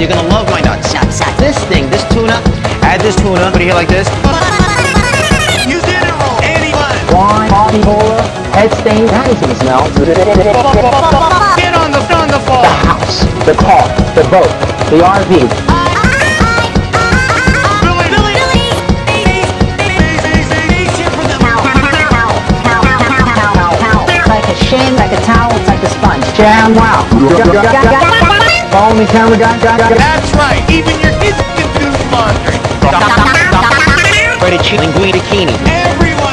You're gonna love my nuts. This thing, this tuna, add this tuna, put it here like this. You did it wrong. Anyone. Wine, coffee, cola, head stain, that is gonna smell. Get on the ball. The house, the car, the boat, the RV. Like a shin, like a towel, it's like a sponge. Jam, wow. Follow me, camera guy. That's right. Even your kids can do laundry. Breaded chicken linguine bikini. Everyone